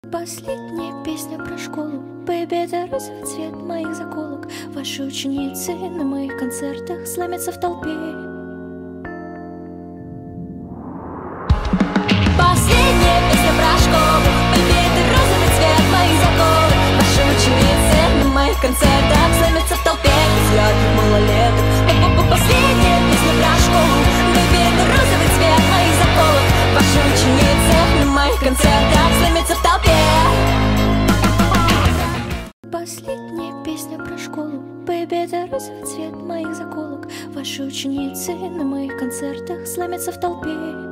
Последняя песня про школу. Бэйби, это розовый цвет моих заколок. Ваши ученицы на моих концертах сломятся в толпе. Последняя песня про школу. Бэйби, это розовый цвет моих заколок. Ваши ученицы на моих концертах сломятся в толпе взглядных малолеток. Последняя песня про школу. Бэйби, это розовый цвет моих заколок. Ваши ученицы на моих концертах сломятся в толпе. Последняя песня про школу. Бэйби, это розовый цвет моих заколок. Ваши ученицы на моих концертах сломятся в толпе.